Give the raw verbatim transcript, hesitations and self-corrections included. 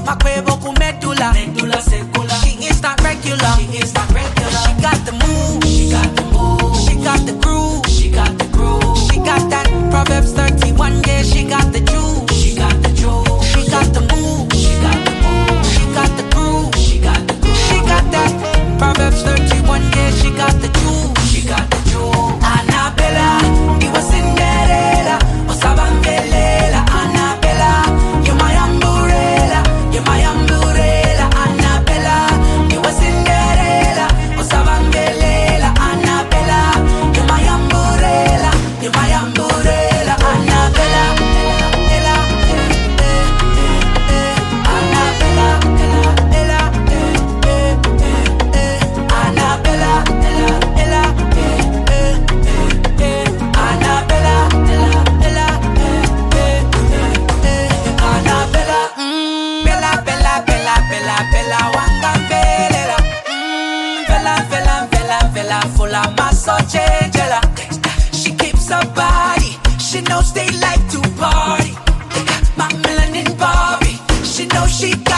Makwebo ku medulla, medulla secula. She is not regular, she is not regular. She got the move, she got the move. She got the groove, she got the groove. She got that Proverbs thirty-one, yeah, she got the juice, she got the juice. She got the move, she got the move. She got the groove, she got the groove. She got that Proverbs thirty-one, yeah, she got the juice, she got the juice. Annabella, you a Cinderella, Osabangelela. Annabella, you're my umbrella, you're my umbrella. Annabella, you a Cinderella, Osabangelela. Annabella, you're my umbrella, you're my umbrella. Annabella, Ella, Ella, eh, eh, eh. Annabella, Ella, Ella, eh, eh, eh, eh. Annabella, Ella, Ella, eh, eh, eh, eh. Annabella, Ella, Ella, eh, eh, eh, eh. Annabella, mm, Bella, Bella, Bella, Bella, Bella, Wanga Bella, mm, Bella, Bella, Bella, Bella, full of muscle changela. She keeps her body, she knows they like to party. My melanin Barbie, she knows she